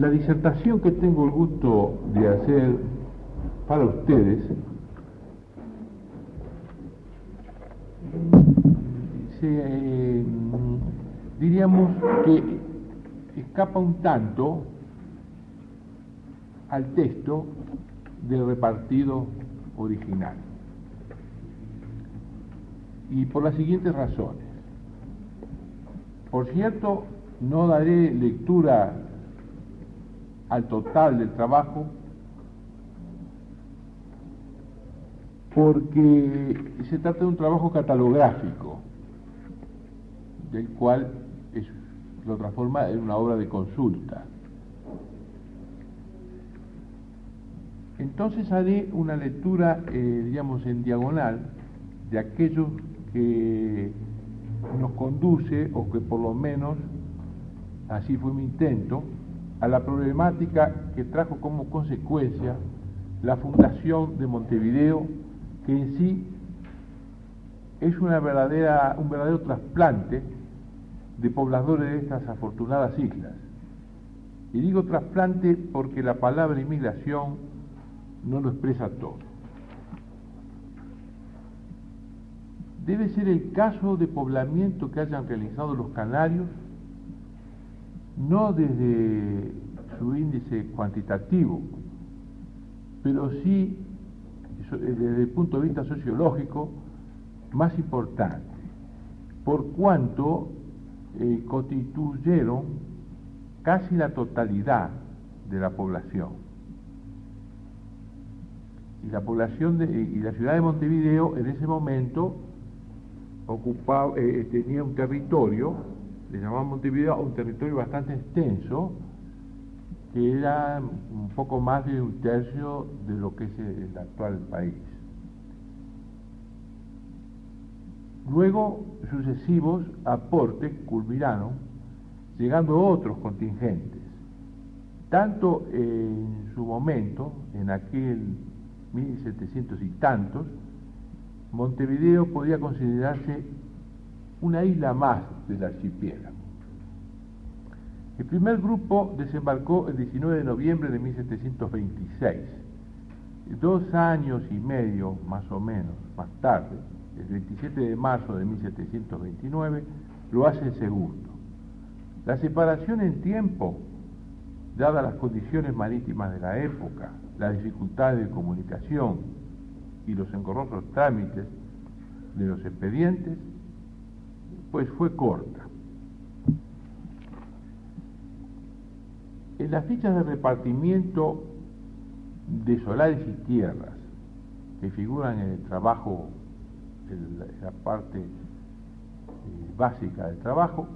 La disertación que tengo el gusto de hacer para ustedes diríamos que escapa un tanto al texto del repartido original, y por las siguientes razones. Por cierto, no daré lectura al total del trabajo, porque se trata de un trabajo catalográfico, del cual lo transforma en una obra de consulta. Entonces haré una lectura, digamos, en diagonal, de aquello que nos conduce, o que por lo menos así fue mi intento, a la problemática que trajo como consecuencia la fundación de Montevideo, que en sí es un verdadero trasplante de pobladores de estas afortunadas islas. Y digo trasplante porque la palabra inmigración no lo expresa todo. Debe ser el caso de poblamiento que hayan realizado los canarios, no desde su índice cuantitativo, pero sí desde el punto de vista sociológico más importante, por cuanto constituyeron casi la totalidad de la población. Y la población y la ciudad de Montevideo en ese momento tenía un territorio, le llamaban Montevideo, un territorio bastante extenso, que era un poco más de un tercio de lo que es el actual país. Luego, sucesivos aportes culminaron, llegando otros contingentes. Tanto en su momento, en aquel 1700 y tantos, Montevideo podía considerarse una isla más del archipiélago. El primer grupo desembarcó el 19 de noviembre de 1726. 2 años y medio, más o menos, más tarde, el 27 de marzo de 1729, lo hace el segundo. La separación en tiempo, dadas las condiciones marítimas de la época, las dificultades de comunicación y los engorrosos trámites de los expedientes, pues fue corta. En las fichas de repartimiento de solares y tierras que figuran en el trabajo, en la parte básica del trabajo,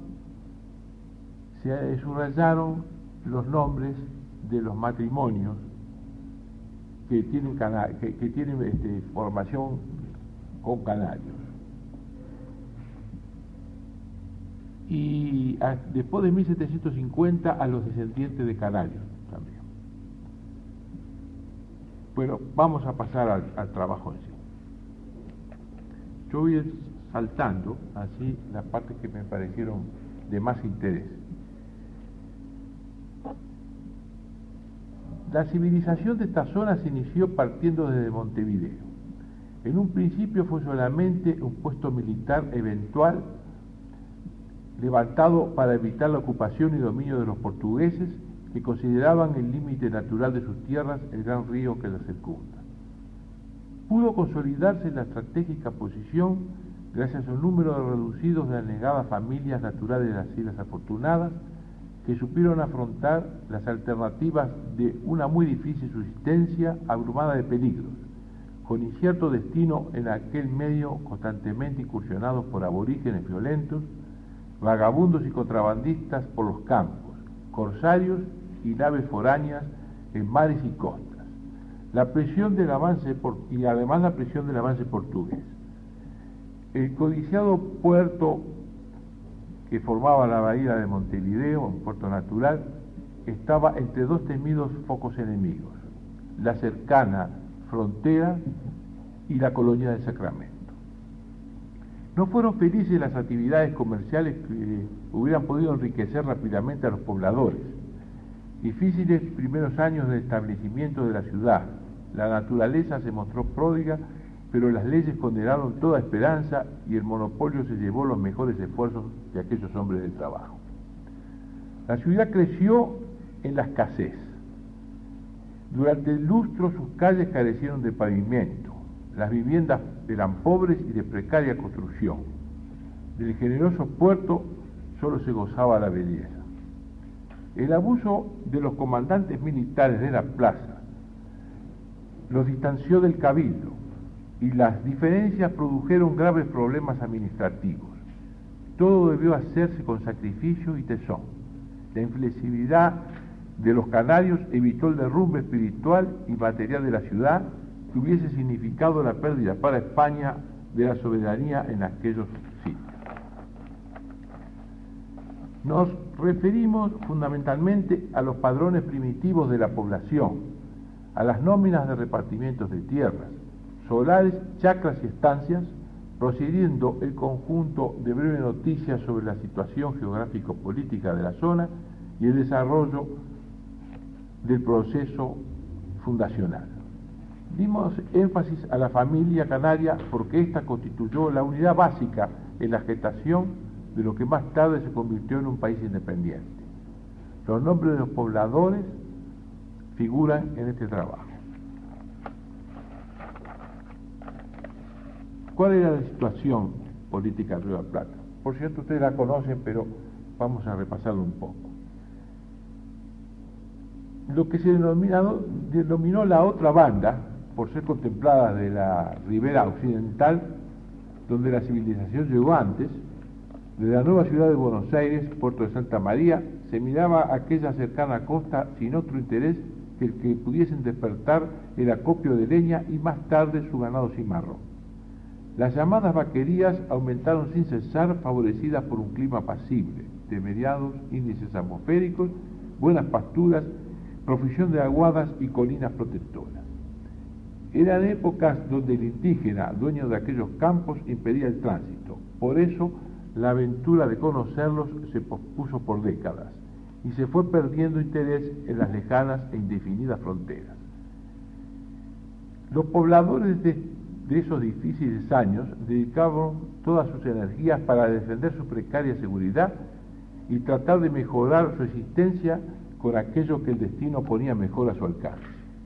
se subrayaron los nombres de los matrimonios que tienen formación con canarios. Y después de 1750 a los descendientes de canarios también. Bueno, vamos a pasar al trabajo en sí. Yo voy a ir saltando así las partes que me parecieron de más interés. La civilización de esta zona se inició partiendo desde Montevideo. En un principio fue solamente un puesto militar eventual, levantado para evitar la ocupación y dominio de los portugueses, que consideraban el límite natural de sus tierras el gran río que las circunda. Pudo consolidarse la estratégica posición gracias a un número reducido de anegadas familias naturales de las Islas Afortunadas, que supieron afrontar las alternativas de una muy difícil subsistencia abrumada de peligros, con incierto destino en aquel medio constantemente incursionados por aborígenes violentos, vagabundos y contrabandistas por los campos, corsarios y naves foráneas en mares y costas. La presión del avance y además la presión del avance portugués. El codiciado puerto que formaba la bahía de Montevideo, un puerto natural, estaba entre dos temidos focos enemigos: la cercana frontera y la colonia de Sacramento. No fueron felices las actividades comerciales que hubieran podido enriquecer rápidamente a los pobladores. Difíciles primeros años del establecimiento de la ciudad. La naturaleza se mostró pródiga, pero las leyes condenaron toda esperanza y el monopolio se llevó los mejores esfuerzos de aquellos hombres de trabajo. La ciudad creció en la escasez. Durante el lustro sus calles carecieron de pavimento. Las viviendas eran pobres y de precaria construcción. Del generoso puerto solo se gozaba la belleza. El abuso de los comandantes militares de la plaza los distanció del cabildo y las diferencias produjeron graves problemas administrativos. Todo debió hacerse con sacrificio y tesón. La inflexibilidad de los canarios evitó el derrumbe espiritual y material de la ciudad que hubiese significado la pérdida para España de la soberanía en aquellos sitios. Nos referimos fundamentalmente a los padrones primitivos de la población, a las nóminas de repartimientos de tierras, solares, chacras y estancias, procediendo el conjunto de breves noticias sobre la situación geográfico-política de la zona y el desarrollo del proceso fundacional. Dimos énfasis a la familia canaria porque ésta constituyó la unidad básica en la gestación de lo que más tarde se convirtió en un país independiente. Los nombres de los pobladores figuran en este trabajo. ¿Cuál era la situación política de Río de la Plata? Por cierto, ustedes la conocen, pero vamos a repasarlo un poco. Lo que se denominó la otra banda, por ser contemplada de la ribera occidental, donde la civilización llegó antes, de la nueva ciudad de Buenos Aires, puerto de Santa María, se miraba aquella cercana costa sin otro interés que el que pudiesen despertar el acopio de leña y más tarde su ganado cimarrón. Las llamadas vaquerías aumentaron sin cesar, favorecidas por un clima apacible, de mediados índices atmosféricos, buenas pasturas, profusión de aguadas y colinas protectoras. Eran épocas donde el indígena, dueño de aquellos campos, impedía el tránsito. Por eso, la aventura de conocerlos se pospuso por décadas y se fue perdiendo interés en las lejanas e indefinidas fronteras. Los pobladores de esos difíciles años dedicaban todas sus energías para defender su precaria seguridad y tratar de mejorar su existencia con aquello que el destino ponía mejor a su alcance.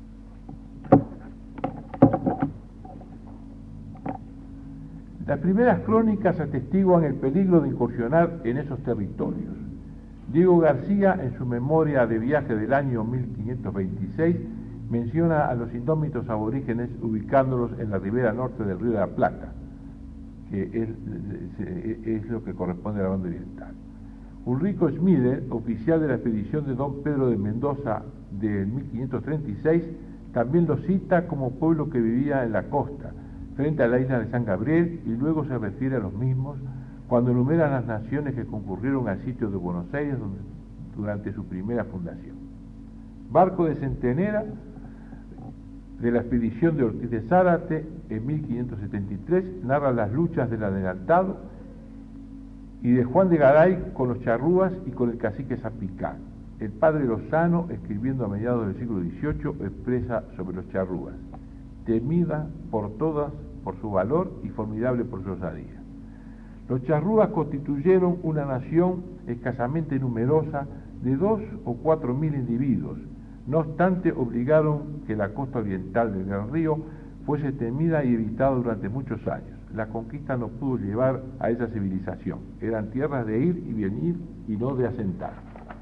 Las primeras crónicas atestiguan el peligro de incursionar en esos territorios. Diego García, en su memoria de viaje del año 1526, menciona a los indómitos aborígenes ubicándolos en la ribera norte del Río de la Plata, que es lo que corresponde a la banda oriental. Ulrico Schmieder, oficial de la expedición de don Pedro de Mendoza de 1536, también lo cita como pueblo que vivía en la costa, frente a la isla de San Gabriel, y luego se refiere a los mismos cuando enumera las naciones que concurrieron al sitio de Buenos Aires durante su primera fundación. Barco de Centenera, de la expedición de Ortiz de Zárate en 1573, narra las luchas del adelantado, y de Juan de Garay con los charrúas y con el cacique Zapicán. El padre Lozano, escribiendo a mediados del siglo XVIII, expresa sobre los charrúas: temida por todas por su valor y formidable por su osadía. Los charrúas constituyeron una nación escasamente numerosa de 2 o 4 mil individuos. No obstante, obligaron que la costa oriental del Gran Río fuese temida y evitada durante muchos años. La conquista no pudo llevar a esa civilización. Eran tierras de ir y venir y no de asentar.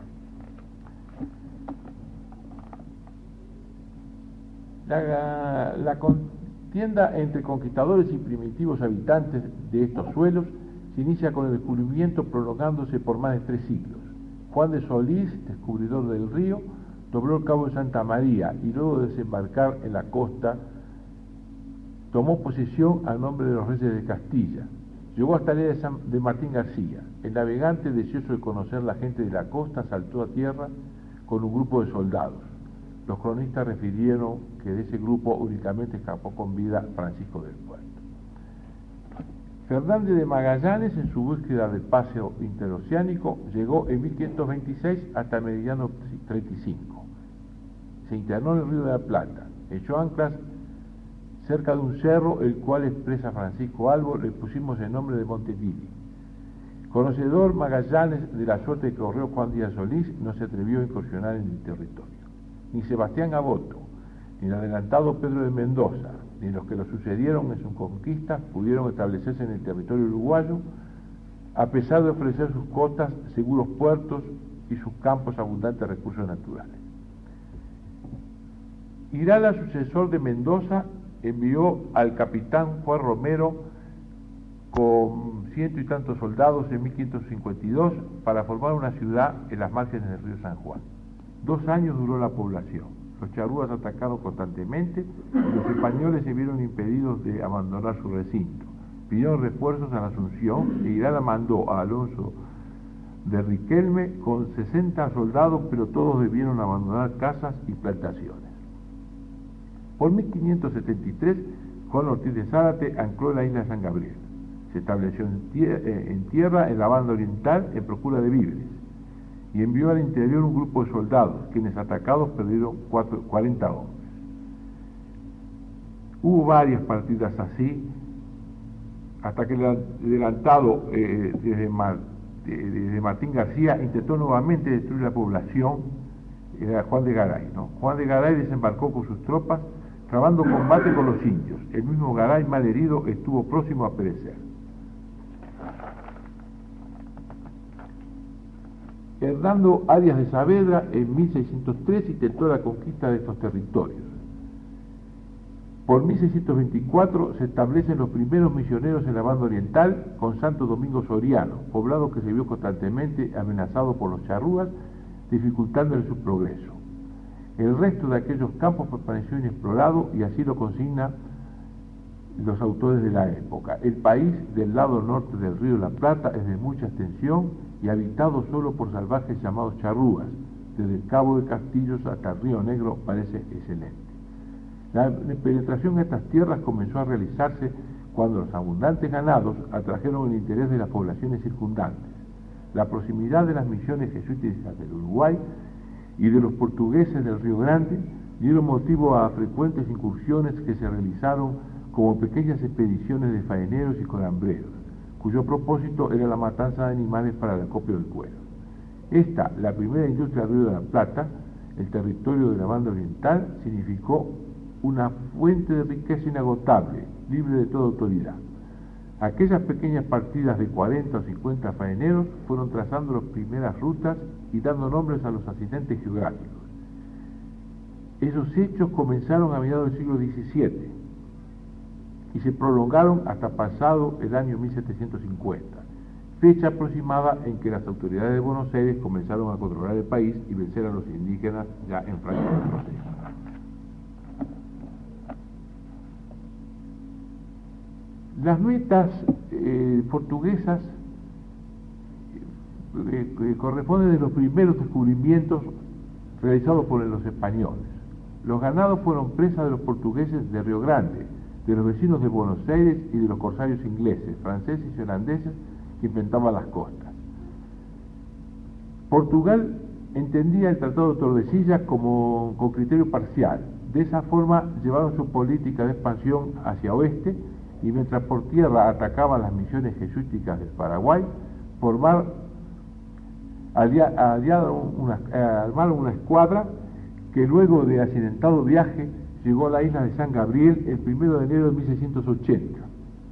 La contienda entre conquistadores y primitivos habitantes de estos suelos se inicia con el descubrimiento prolongándose por más de 3 siglos. Juan de Solís, descubridor del río, dobló el cabo de Santa María y luego de desembarcar en la costa tomó posesión al nombre de los reyes de Castilla. Llegó hasta la isla de Martín García. El navegante, deseoso de conocer la gente de la costa, saltó a tierra con un grupo de soldados. Los cronistas refirieron que de ese grupo únicamente escapó con vida Francisco del Puerto. Fernández de Magallanes, en su búsqueda del paseo interoceánico, llegó en 1526 hasta Meridiano 1535. Se internó en el Río de la Plata, echó anclas cerca de un cerro, el cual expresa Francisco Albo, le pusimos el nombre de Montevideo. Conocedor Magallanes de la suerte que corrió Juan Díaz Solís, no se atrevió a incursionar en el territorio. Ni Sebastián Aboto, ni el adelantado Pedro de Mendoza, ni los que lo sucedieron en sus conquistas pudieron establecerse en el territorio uruguayo, a pesar de ofrecer sus costas, seguros puertos y sus campos abundantes de recursos naturales. Irala, sucesor de Mendoza, envió al capitán Juan Romero con 100 y tantos soldados en 1552 para formar una ciudad en las márgenes del río San Juan. 2 años duró la población. Los charrúas atacaron constantemente y los españoles se vieron impedidos de abandonar su recinto. Pidieron refuerzos a la Asunción e Irala mandó a Alonso de Riquelme con 60 soldados, pero todos debieron abandonar casas y plantaciones. Por 1573, Juan Ortiz de Zárate ancló en la isla de San Gabriel. Se estableció en tierra en la banda oriental en procura de víveres y envió al interior un grupo de soldados, quienes atacados perdieron 40 hombres. Hubo varias partidas así, hasta que el adelantado desde Martín García intentó nuevamente destruir la población. Era Juan de Garay, ¿no? Juan de Garay desembarcó con sus tropas, trabando combate con los indios. El mismo Garay, mal herido, estuvo próximo a perecer. Hernando Arias de Saavedra en 1603 intentó la conquista de estos territorios. Por 1624 se establecen los primeros misioneros en la banda oriental con Santo Domingo Soriano, poblado que se vio constantemente amenazado por los charrúas, dificultándole su progreso. El resto de aquellos campos permaneció inexplorado y así lo consignan los autores de la época. El país del lado norte del río de la Plata es de mucha extensión y habitado solo por salvajes llamados charrúas. Desde el Cabo de Castillos hasta el Río Negro parece excelente. La penetración en estas tierras comenzó a realizarse cuando los abundantes ganados atrajeron el interés de las poblaciones circundantes. La proximidad de las misiones jesuíticas del Uruguay y de los portugueses del Río Grande dieron motivo a frecuentes incursiones que se realizaron como pequeñas expediciones de faeneros y colambreros, cuyo propósito era la matanza de animales para el acopio del cuero. Esta, la primera industria del Río de la Plata, el territorio de la banda oriental, significó una fuente de riqueza inagotable, libre de toda autoridad. Aquellas pequeñas partidas de 40 o 50 faeneros fueron trazando las primeras rutas y dando nombres a los accidentes geográficos. Esos hechos comenzaron a mediados del siglo XVII y se prolongaron hasta pasado el año 1750, fecha aproximada en que las autoridades de Buenos Aires comenzaron a controlar el país y vencer a los indígenas ya en franco proceso. Las metas portuguesas corresponden de los primeros descubrimientos realizados por los españoles. Los ganados fueron presa de los portugueses de Río Grande, de los vecinos de Buenos Aires y de los corsarios ingleses, franceses y holandeses que inventaban las costas. Portugal entendía el Tratado de Tordesillas como con criterio parcial. De esa forma llevaron su política de expansión hacia oeste y mientras por tierra atacaban las misiones jesuíticas del Paraguay, armaron una escuadra que luego de accidentado viaje llegó a la isla de San Gabriel el 1 de enero de 1680.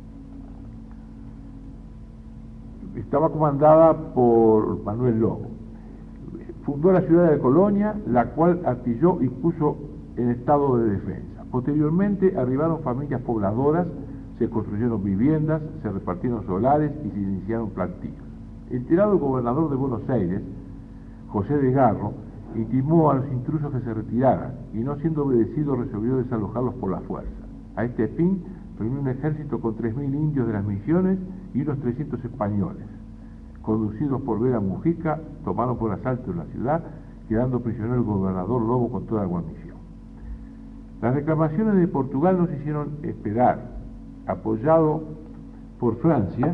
Estaba comandada por Manuel Lobo. Fundó la ciudad de Colonia, la cual artilló y puso en estado de defensa. Posteriormente arribaron familias pobladoras, se construyeron viviendas, se repartieron solares y se iniciaron plantíos. Enterado el gobernador de Buenos Aires, José de Garro, intimó a los intrusos que se retiraran y no siendo obedecido resolvió desalojarlos por la fuerza. A este fin reunió un ejército con 3.000 indios de las misiones y unos 300 españoles. Conducidos por Vera Mujica, tomaron por asalto la ciudad, quedando prisionero el gobernador Lobo con toda la guarnición. Las reclamaciones de Portugal no se hicieron esperar. Apoyado por Francia,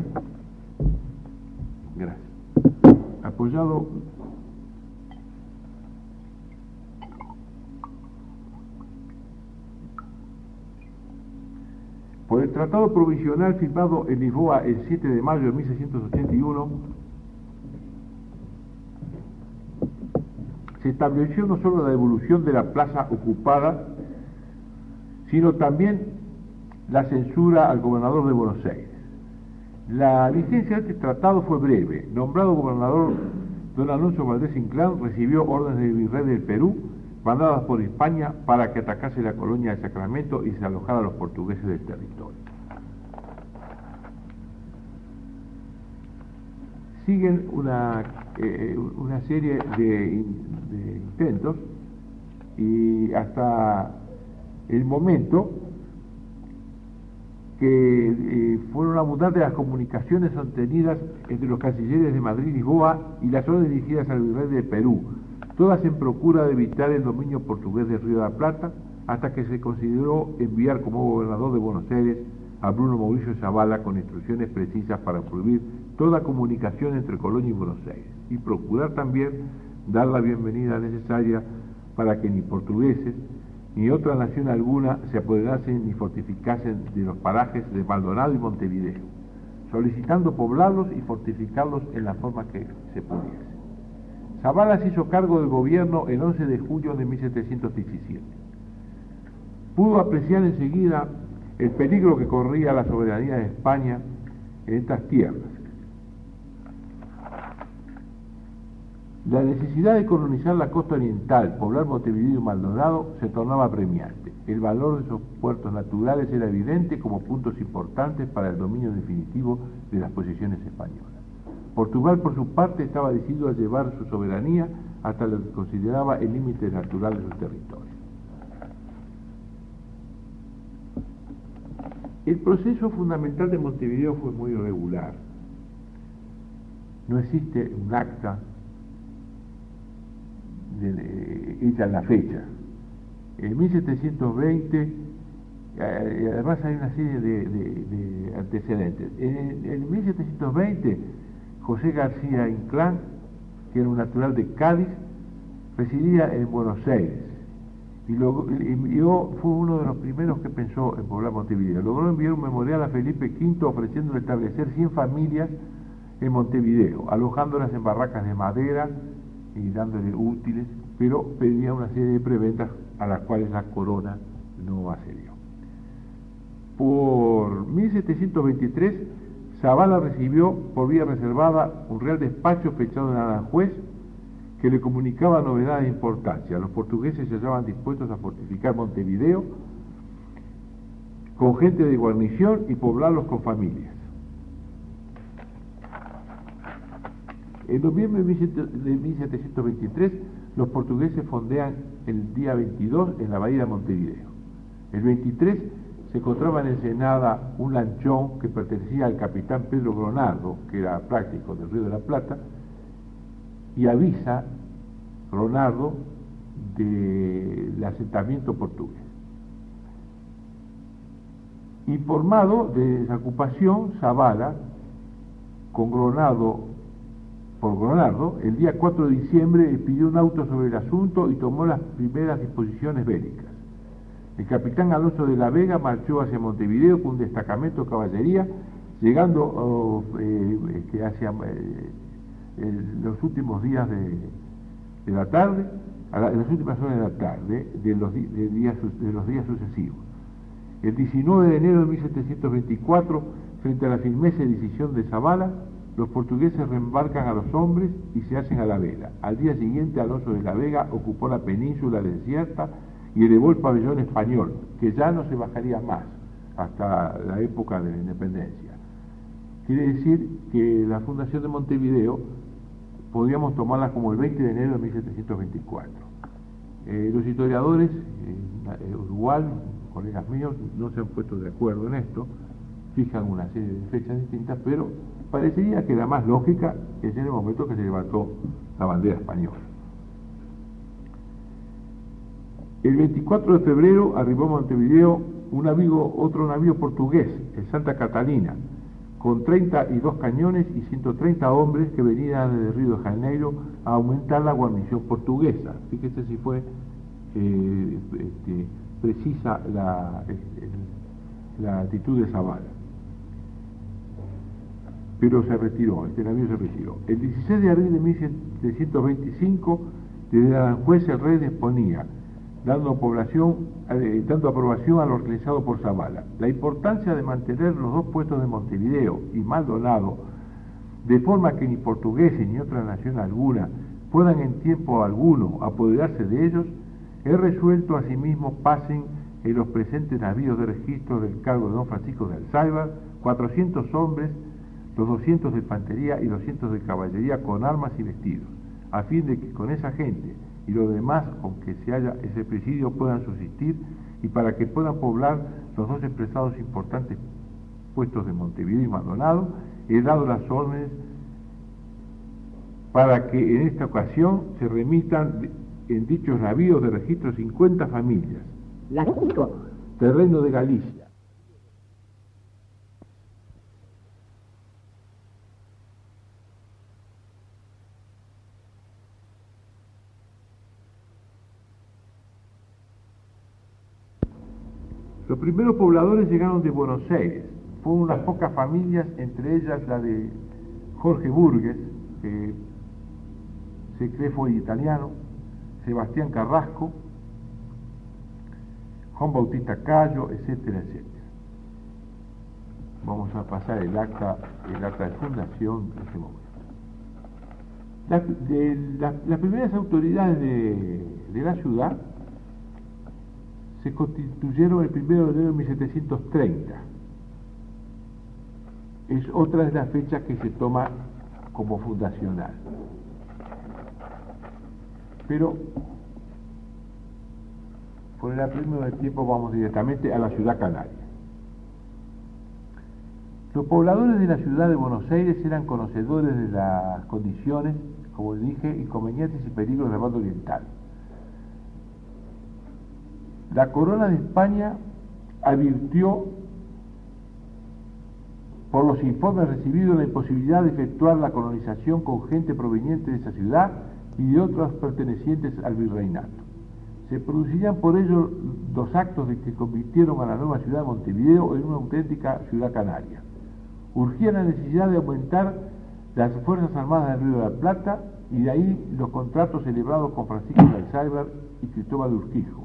Por el tratado provisional firmado en Lisboa el 7 de mayo de 1681, se estableció no solo la devolución de la plaza ocupada, sino también la censura al gobernador de Buenos Aires. La vigencia de este tratado fue breve. Nombrado gobernador, don Alonso Valdés Inclán recibió órdenes del virrey del Perú, mandadas por España para que atacase la colonia de Sacramento y se alojara a los portugueses del territorio. Siguen una serie de intentos y hasta el momento que fueron abundantes las comunicaciones sostenidas entre los cancilleres de Madrid y Lisboa y las órdenes dirigidas al virrey de Perú, todas en procura de evitar el dominio portugués del Río de la Plata, hasta que se consideró enviar como gobernador de Buenos Aires a Bruno Mauricio Zavala con instrucciones precisas para prohibir toda comunicación entre Colonia y Buenos Aires y procurar también dar la bienvenida necesaria para que ni portugueses ni otra nación alguna se apoderasen ni fortificasen de los parajes de Maldonado y Montevideo, solicitando poblarlos y fortificarlos en la forma que se pudiese. Zavala se hizo cargo del gobierno el 11 de julio de 1717. Pudo apreciar enseguida el peligro que corría la soberanía de España en estas tierras. La necesidad de colonizar la costa oriental, poblar Montevideo y Maldonado, se tornaba apremiante. El valor de esos puertos naturales era evidente como puntos importantes para el dominio definitivo de las posesiones españolas. Portugal, por su parte, estaba decidido a llevar su soberanía hasta lo que consideraba el límite natural de su territorio. El proceso fundamental de Montevideo fue muy irregular. No existe un acta hecha en la fecha. En 1720, además hay una serie de antecedentes. En 1720, José García Inclán, que era un natural de Cádiz, residía en Buenos Aires y fue uno de los primeros que pensó en poblar Montevideo. Logró enviar un memorial a Felipe V ofreciéndole establecer 100 familias en Montevideo, alojándolas en barracas de madera y dándole útiles, pero pedía una serie de preventas a las cuales la corona no accedió. Por 1723, Zavala recibió por vía reservada un real despacho fechado en Aranjuez que le comunicaba novedades de importancia. Los portugueses se hallaban dispuestos a fortificar Montevideo con gente de guarnición y poblarlos con familias. En noviembre de 1723, los portugueses fondean el día 22 en la bahía de Montevideo. El 23 se encontraba en Ensenada un lanchón que pertenecía al capitán Pedro Gronardo, que era práctico del Río de la Plata, y avisa Gronardo del asentamiento portugués. Informado de esa ocupación, Zavala, por Gronardo, el día 4 de diciembre pidió un auto sobre el asunto y tomó las primeras disposiciones bélicas. El capitán Alonso de la Vega marchó hacia Montevideo con un destacamento de caballería, llegando hacia los últimos días de la tarde, en las últimas horas de la tarde de los días sucesivos. El 19 de enero de 1724, frente a la firmeza y decisión de Zavala, los portugueses reembarcan a los hombres y se hacen a la vela. Al día siguiente, Alonso de la Vega ocupó la península desierta y elevó el pabellón español, que ya no se bajaría más hasta la época de la independencia. Quiere decir que la fundación de Montevideo podríamos tomarla como el 20 de enero de 1724. Los historiadores, Uruguay, colegas míos, no se han puesto de acuerdo en esto, fijan una serie de fechas distintas, pero parecería que la más lógica es en el momento que se levantó la bandera española. El 24 de febrero arribó a Montevideo otro navío portugués, el Santa Catalina, con 32 cañones y 130 hombres que venían desde Río de Janeiro a aumentar la guarnición portuguesa. Fíjese si fue precisa la altitud de Zavala. Pero se retiró, este navío se retiró. El 16 de abril de 1725, desde Aranjuez el rey disponía, dando aprobación a lo realizado por Zavala. La importancia de mantener los dos puestos de Montevideo y Maldonado, de forma que ni portugueses ni otra nación alguna puedan en tiempo alguno apoderarse de ellos, he resuelto asimismo pasen en los presentes navíos de registro del cargo de don Francisco de Alzáibar 400 hombres, los 200 de infantería y 200 de caballería con armas y vestidos, a fin de que con esa gente y lo demás con que se haya ese presidio puedan subsistir y para que puedan poblar los dos expresados importantes puestos de Montevideo y Maldonado, he dado las órdenes para que en esta ocasión se remitan en dichos navíos de registro 50 familias. Terreno de Galicia. Los primeros pobladores llegaron de Buenos Aires. Fueron unas pocas familias, entre ellas la de Jorge Burgues, que se cree fue italiano, Sebastián Carrasco, Juan Bautista Cayo, etcétera, etcétera. Vamos a pasar el acta de fundación en este momento. Las primeras autoridades de la ciudad se constituyeron el 1 de enero de 1730. Es otra de las fechas que se toma como fundacional. Pero por el apremio del tiempo vamos directamente a la ciudad canaria. Los pobladores de la ciudad de Buenos Aires eran conocedores de las condiciones, como dije, inconvenientes y peligros del bando oriental. La corona de España advirtió por los informes recibidos la imposibilidad de efectuar la colonización con gente proveniente de esa ciudad y de otras pertenecientes al virreinato. Se producirían por ello dos actos de que convirtieron a la nueva ciudad de Montevideo en una auténtica ciudad canaria. Urgía la necesidad de aumentar las Fuerzas Armadas del Río de la Plata y de ahí los contratos celebrados con Francisco de Alzáibar y Cristóbal de Urquijo,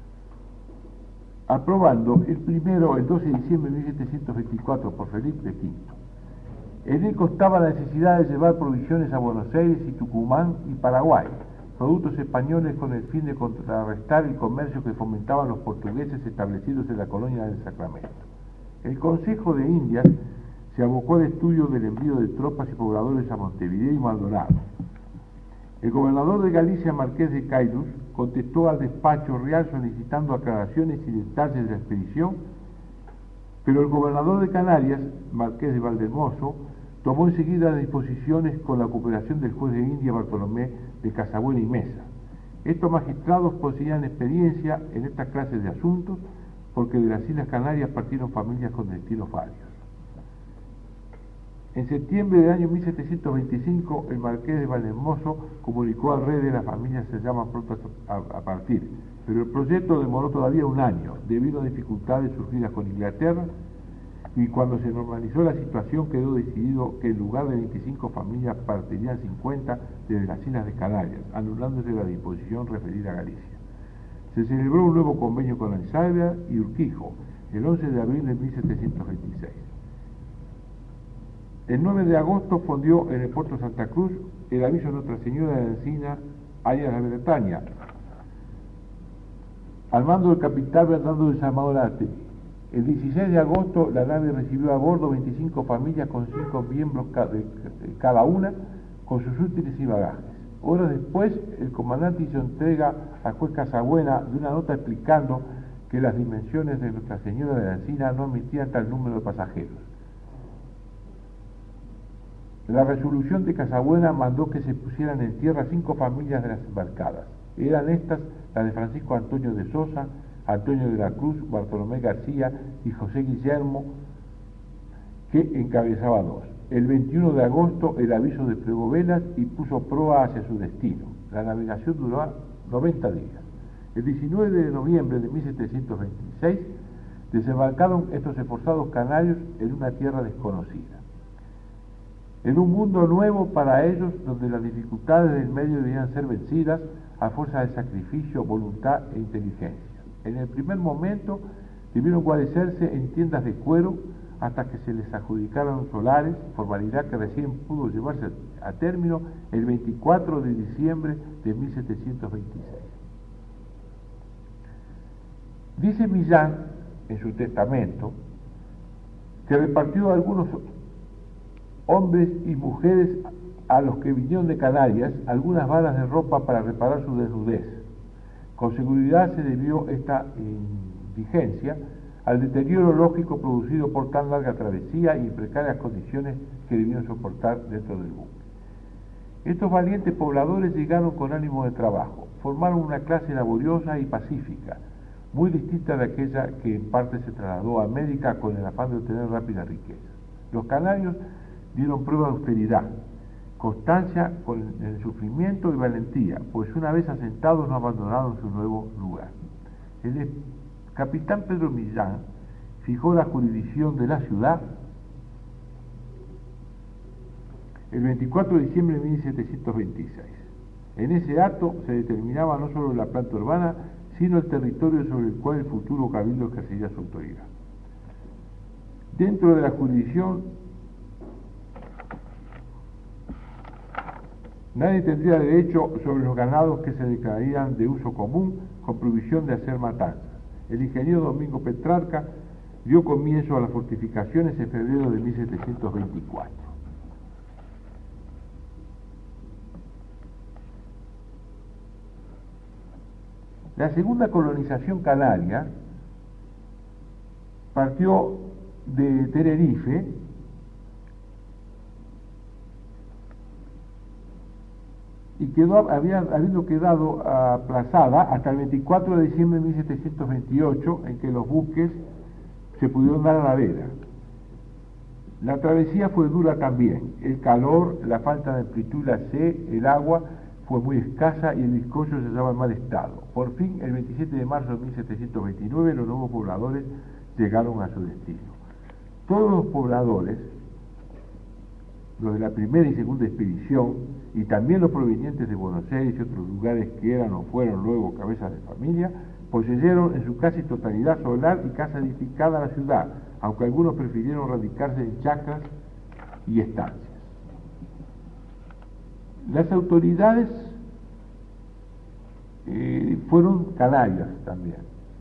aprobando el 12 de diciembre de 1724 por Felipe V. En él constaba la necesidad de llevar provisiones a Buenos Aires y Tucumán y Paraguay, productos españoles con el fin de contrarrestar el comercio que fomentaban los portugueses establecidos en la colonia del Sacramento. El Consejo de Indias se abocó al estudio del envío de tropas y pobladores a Montevideo y Maldonado. El gobernador de Galicia, Marqués de Caylus, contestó al despacho real solicitando aclaraciones y detalles de la expedición, pero el gobernador de Canarias, Marqués de Valdemoso, tomó enseguida las disposiciones con la cooperación del juez de India Bartolomé de Casabuena y Mesa. Estos magistrados poseían experiencia en esta clase de asuntos porque de las Islas Canarias partieron familias con destinos varios. En septiembre del año 1725, el Marqués de Valdemoso comunicó al rey de las familias se llaman pronto a partir, pero el proyecto demoró todavía un año debido a dificultades surgidas con Inglaterra, y cuando se normalizó la situación quedó decidido que en lugar de 25 familias partirían 50 desde las Islas de Canarias, anulándose la disposición referida a Galicia. Se celebró un nuevo convenio con Alzáibar y Urquijo el 11 de abril de 1726. El 9 de agosto fondió en el puerto de Santa Cruz el aviso de Nuestra Señora de la Encina, allá en la Bretaña, al mando del capitán Bernardo de Zamarate. El 16 de agosto la nave recibió a bordo 25 familias con 5 miembros cada una, con sus útiles y bagajes. Horas después, el comandante hizo entrega al juez Casabuena de una nota explicando que las dimensiones de Nuestra Señora de la Encina no admitían tal número de pasajeros. La resolución de Casabuena mandó que se pusieran en tierra 5 familias de las embarcadas. Eran estas las de Francisco Antonio de Sosa, Antonio de la Cruz, Bartolomé García y José Guillermo, que encabezaba 2. El 21 de agosto el aviso desplegó velas y puso proa hacia su destino. La navegación duró 90 días. El 19 de noviembre de 1726 desembarcaron estos esforzados canarios en una tierra desconocida, en un mundo nuevo para ellos, donde las dificultades del medio debían ser vencidas a fuerza de sacrificio, voluntad e inteligencia. En el primer momento debieron guarecerse en tiendas de cuero hasta que se les adjudicaron solares, formalidad que recién pudo llevarse a término el 24 de diciembre de 1726. Dice Millán en su testamento que repartió a algunos hombres y mujeres a los que vinieron de Canarias algunas varas de ropa para reparar su desnudez. Con seguridad se debió esta indigencia al deterioro lógico producido por tan larga travesía y en precarias condiciones que debían soportar dentro del buque. Estos valientes pobladores llegaron con ánimo de trabajo, formaron una clase laboriosa y pacífica, muy distinta de aquella que en parte se trasladó a América con el afán de obtener rápida riqueza. Los canarios dieron prueba de austeridad, constancia con el sufrimiento y valentía, pues una vez asentados no abandonaron su nuevo lugar. El capitán Pedro Millán fijó la jurisdicción de la ciudad el 24 de diciembre de 1726. En ese acto se determinaba no solo la planta urbana, sino el territorio sobre el cual el futuro cabildo ejercería su autoridad. Dentro de la jurisdicción, nadie tendría derecho sobre los ganados que se declararían de uso común con prohibición de hacer matanzas. El ingeniero Domingo Petrarca dio comienzo a las fortificaciones en febrero de 1724. La segunda colonización canaria partió de Tenerife y habiendo quedado aplazada hasta el 24 de diciembre de 1728, en que los buques se pudieron dar a la vela. La travesía fue dura también, el calor, la falta de amplitud, la sed, el agua fue muy escasa y el bizcocho se hallaba en mal estado. Por fin, el 27 de marzo de 1729, los nuevos pobladores llegaron a su destino. Todos los pobladores, los de la primera y segunda expedición, y también los provenientes de Buenos Aires y otros lugares que eran o fueron luego cabezas de familia, poseyeron en su casi totalidad solar y casa edificada en la ciudad, aunque algunos prefirieron radicarse en chacras y estancias. Las autoridades fueron canarias también.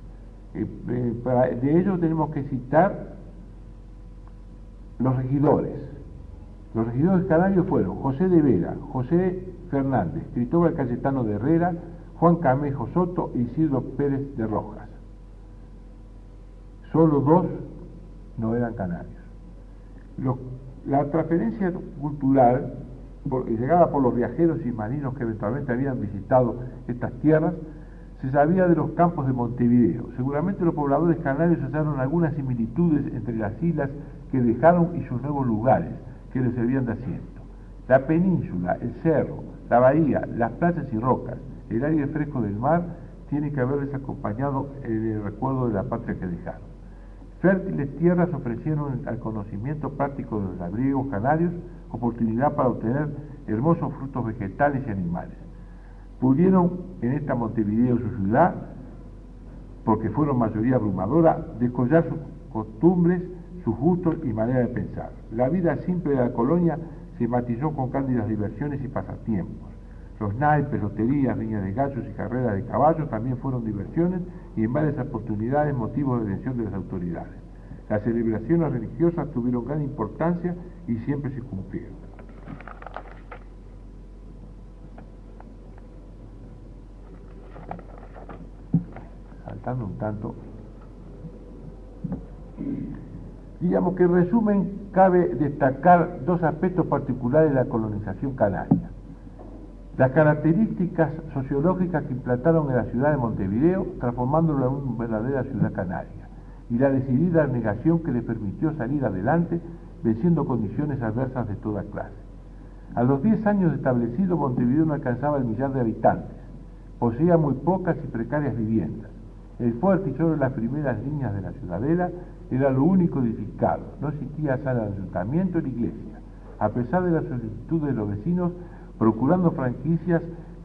De ellos tenemos que citar los regidores. Los regidores canarios fueron José de Vera, José Fernández, Cristóbal Cayetano de Herrera, Juan Camejo Soto e Isidro Pérez de Rojas. Solo dos no eran canarios. La transferencia cultural llegada por los viajeros y marinos que eventualmente habían visitado estas tierras, se sabía de los campos de Montevideo. Seguramente los pobladores canarios hallaron algunas similitudes entre las islas que dejaron y sus nuevos lugares que les servían de asiento. La península, el cerro, la bahía, las playas y rocas, el aire fresco del mar tienen que haberles acompañado en el recuerdo de la patria que dejaron. Fértiles tierras ofrecieron al conocimiento práctico de los labriegos canarios oportunidad para obtener hermosos frutos vegetales y animales. Pudieron en esta Montevideo, su ciudad, porque fueron mayoría abrumadora, descollar sus costumbres, sus gustos y manera de pensar. La vida simple de la colonia se matizó con cándidas diversiones y pasatiempos. Los naipes, loterías, riñas de gallos y carreras de caballos también fueron diversiones y en varias oportunidades motivos de atención de las autoridades. Las celebraciones religiosas tuvieron gran importancia y siempre se cumplieron. Saltando un tanto, digamos que en resumen cabe destacar dos aspectos particulares de la colonización canaria: las características sociológicas que implantaron en la ciudad de Montevideo, transformándola en una verdadera ciudad canaria, y la decidida abnegación que les permitió salir adelante, venciendo condiciones adversas de toda clase. A los 10 años de establecido, Montevideo no alcanzaba el 1.000.000 de habitantes, poseía muy pocas y precarias viviendas. El fuerte y sobre las primeras líneas de la ciudadela era lo único edificado, no existía sala de ayuntamiento ni iglesia. A pesar de la solicitud de los vecinos, procurando franquicias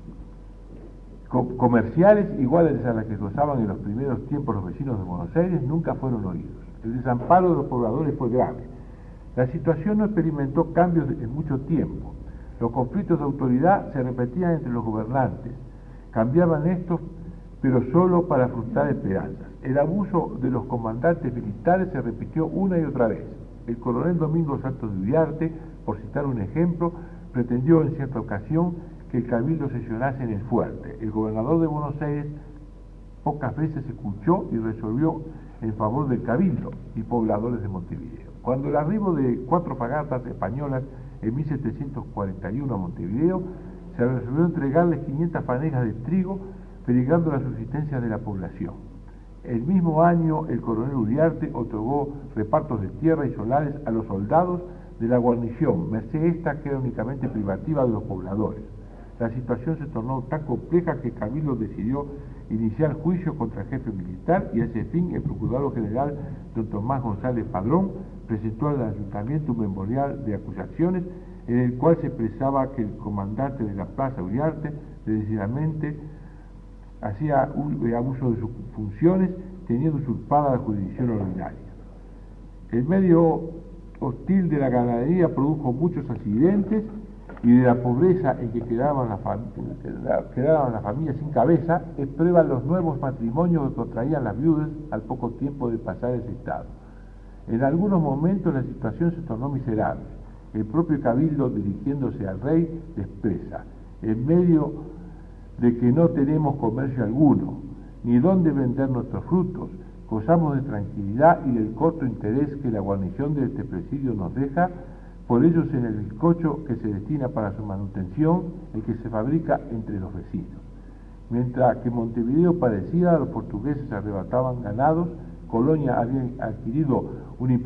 comerciales iguales a las que gozaban en los primeros tiempos los vecinos de Buenos Aires, nunca fueron oídos. El desamparo de los pobladores fue grave. La situación no experimentó cambios en mucho tiempo. Los conflictos de autoridad se repetían entre los gobernantes. Cambiaban estos, pero solo para frustrar esperanzas. El abuso de los comandantes militares se repitió una y otra vez. El coronel Domingo Santos de Uriarte, por citar un ejemplo, pretendió en cierta ocasión que el cabildo sesionase en el fuerte. El gobernador de Buenos Aires pocas veces escuchó y resolvió en favor del cabildo y pobladores de Montevideo. Cuando el arribo de 4 fragatas españolas en 1741 a Montevideo, se resolvió entregarles 500 fanegas de trigo, peligrando la subsistencia de la población. El mismo año, el coronel Uriarte otorgó repartos de tierra y solares a los soldados de la guarnición, merced esta que era únicamente privativa de los pobladores. La situación se tornó tan compleja que el cabildo decidió iniciar juicio contra el jefe militar y a ese fin el procurador general don Tomás González Padrón presentó al ayuntamiento un memorial de acusaciones en el cual se expresaba que el comandante de la plaza Uriarte decididamente hacía abuso de sus funciones, teniendo usurpada la jurisdicción ordinaria. El medio hostil de la ganadería produjo muchos accidentes y de la pobreza en que quedaban las familias sin cabeza, es prueba los nuevos matrimonios que contraían las viudas al poco tiempo de pasar ese estado. En algunos momentos la situación se tornó miserable. El propio cabildo, dirigiéndose al rey, le expresa: en medio de que no tenemos comercio alguno, ni dónde vender nuestros frutos, gozamos de tranquilidad y del corto interés que la guarnición de este presidio nos deja, por ello es en el bizcocho que se destina para su manutención el que se fabrica entre los vecinos. Mientras que Montevideo padecía, los portugueses arrebataban ganados, Colonia había adquirido un